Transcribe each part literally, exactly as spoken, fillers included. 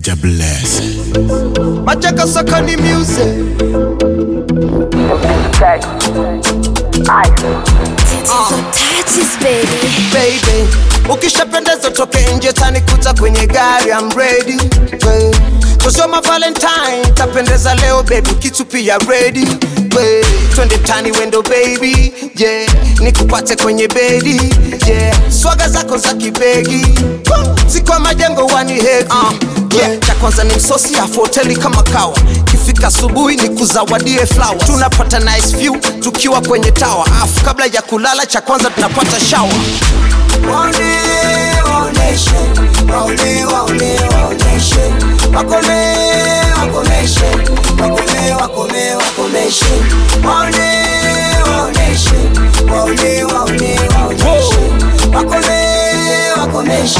Jah bless. Machaka Sakani music. Touches, baby. Baby, ukishapendeza toke nje tani kuta kwenye gari, I'm ready. Hey. Cause you're my Valentine, tapendeza leo baby, kitu pia ready. Hey. Twende tani wendo baby, yeah. Nikupate kwenye bedi, yeah. Swaga zako za kibegi, sikuwa majengo wani heavy. uh, yeah. Cha kwanza ni msosi ya hoteli kama kawa. Kifika asubuhi ni kuzawadie flower. Tunapata nice view tukiwa kwenye tower. Afu kabla ya kulala cha kwanza tunapata shower. Waone, waoneshe, waone, waone, waoneshe. Wakome, wakomeshe, wakome, wakome, wakomeshe. Waone, waoneshe, waone, waone, waoneshe. Wakome, wakomeshe.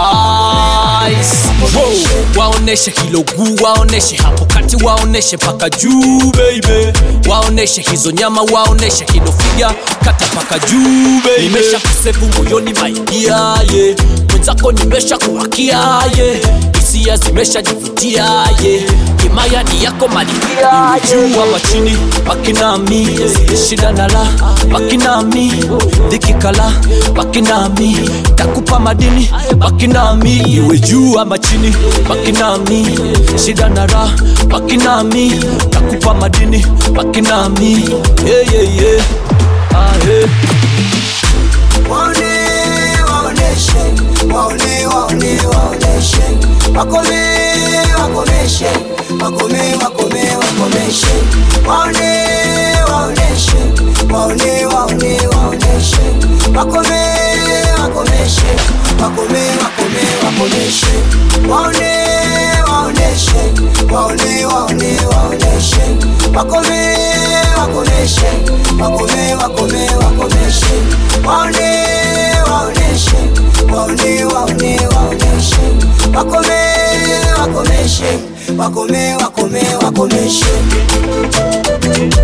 Ice, wow. Waoneshe hilo guu, waoneshe hapo kati, waoneshe paka juu baby. Waoneshe hizo nyama, waoneshe hilo figa, kata paka juu baby. Nimesha kusevu moyoni maidia, yeah. Mwenzako nimesha kuwakia, yeah. Hisia zimesha jivutia, yeah. Himaya ni yako malikia, juu ama chini, baki nami. Shida na la, baki nami. Dhiki kala, baki nami. Takupa madini, baki nami. Iwe juu ama chini, baki nami. Shida na la, baki nami. Takupa madini, baki nami. Yeah, yeah, yeah. Ah, yeah. Waone, waoneshe, waone, waone, waoneshe. Wakome, wakomeshe, wakome, wakome, wakomeshe. Waone, waoneshe, waone, waone, waoneshe. Wakome, wakomeshe, wakome, wakome, wakomeshe. Waone, waoneshe, waone, waone, waoneshe. Wakome, wakomeshe, wakome, wakome, wakomeshe. Waone, waoneshe, waone, waone, waoneshe. Wakome, wakomeshe, wakome, wakome, wakomeshe.